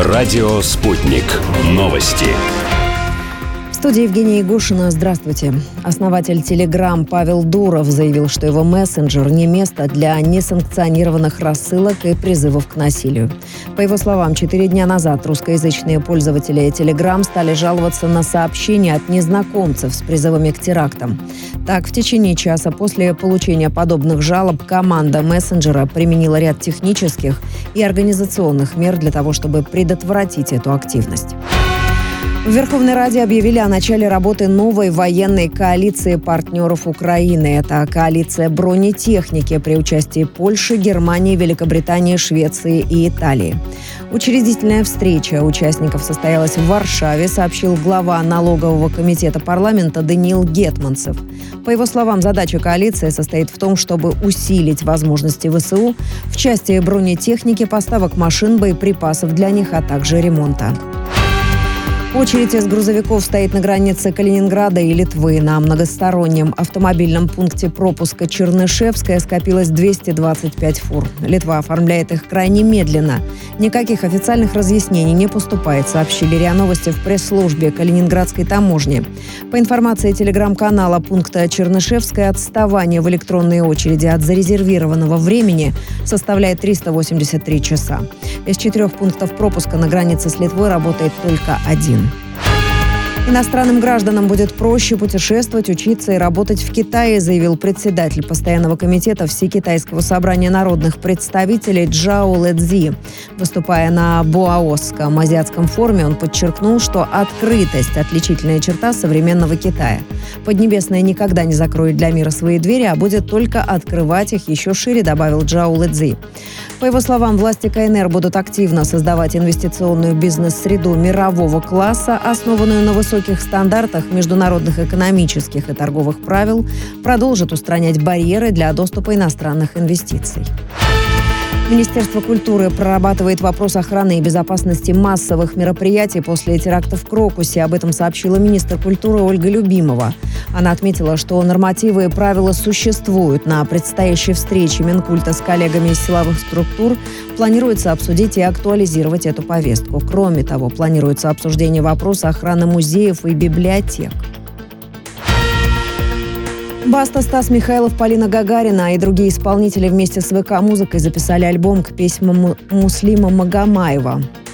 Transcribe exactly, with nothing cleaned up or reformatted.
Радио «Спутник». Новости. В студии Евгения Ягушина. Здравствуйте. Основатель Telegram Павел Дуров заявил, что его мессенджер не место для несанкционированных рассылок и призывов к насилию. По его словам, четыре дня назад русскоязычные пользователи Telegram стали жаловаться на сообщения от незнакомцев с призывами к терактам. Так, в течение часа после получения подобных жалоб команда мессенджера применила ряд технических и организационных мер для того, чтобы предотвратить эту активность. В Верховной Раде объявили о начале работы новой военной коалиции партнеров Украины. Это коалиция бронетехники при участии Польши, Германии, Великобритании, Швеции и Италии. Учредительная встреча участников состоялась в Варшаве, сообщил глава налогового комитета парламента Даниил Гетманцев. По его словам, задача коалиции состоит в том, чтобы усилить возможности ВСУ в части бронетехники, поставок машин, боеприпасов для них, а также ремонта. Очередь из грузовиков стоит на границе Калининграда и Литвы. На многостороннем автомобильном пункте пропуска Чернышевская скопилось двести двадцать пять фур. Литва оформляет их крайне медленно. Никаких официальных разъяснений не поступает, сообщили РИА Новости в пресс-службе Калининградской таможни. По информации телеграм-канала пункта Чернышевская, отставание в электронной очереди от зарезервированного времени составляет триста восемьдесят три часа. Из четырех пунктов пропуска на границе с Литвой работает только один. Иностранным гражданам будет проще путешествовать, учиться и работать в Китае, заявил председатель постоянного комитета Всекитайского собрания народных представителей Джао Лэцзи. Выступая на Боаосском азиатском форуме, он подчеркнул, что открытость – отличительная черта современного Китая. Поднебесная никогда не закроет для мира свои двери, а будет только открывать их еще шире, добавил Джао Лэцзи. По его словам, власти КНР будут активно создавать инвестиционную бизнес-среду мирового класса, основанную на высоких стандартах международных экономических и торговых правил, продолжат устранять барьеры для доступа иностранных инвестиций. Министерство культуры прорабатывает вопрос охраны и безопасности массовых мероприятий после теракта в Крокусе. Об этом сообщила министр культуры Ольга Любимова. Она отметила, что нормативы и правила существуют. На предстоящей встрече Минкульта с коллегами из силовых структур планируется обсудить и актуализировать эту повестку. Кроме того, планируется обсуждение вопроса охраны музеев и библиотек. Баста, Стас Михайлов, Полина Гагарина и другие исполнители вместе с ВК-музыкой записали альбом к песням Муслима Магомаева.